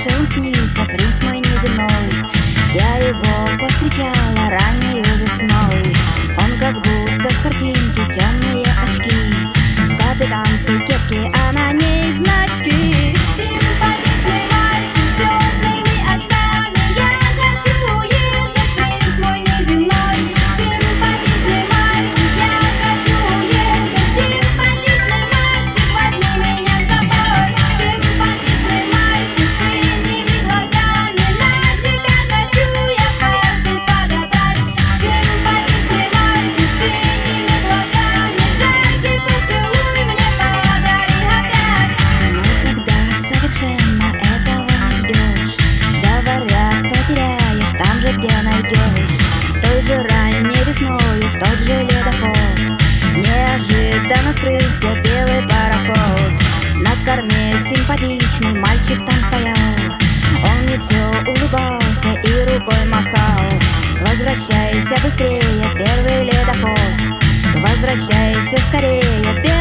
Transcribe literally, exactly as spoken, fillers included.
ночи он снится, принц мой неземной. Я его повстречала раннею весной. Он как будто с картинки, темные очки, в капитанской кепке, а на ней значки. Симпатичный мальчик с слезными очками, я хочу уехать, принц мой неземной. Симпатичный мальчик, я хочу уехать, симпатичный мальчик, возьми меня с собой. Симпатичный мальчик с синими глазами, на тебя хочу я в карты погадать. Симпатичный мальчик с синими глазами, жаркий поцелуй мне подари опять. Но когда совершенно этого не ждешь, говорят, потеряешь там же, где найдешь. Той же ранней весною, в тот же ледоход, неожиданно скрылся белый пароход. На корме симпатичный мальчик там стоял, он мне все улыбался и рукой махал. Возвращайся быстрее, первый ледоход, возвращайся скорее,